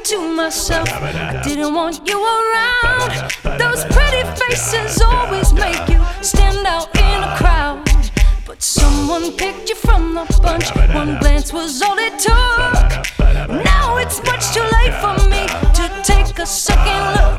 to myself, I didn't want you around. Those pretty faces always make you stand out in a crowd. But someone picked you from the bunch. One glance was all it took. Now it's much too late for me to take a second look.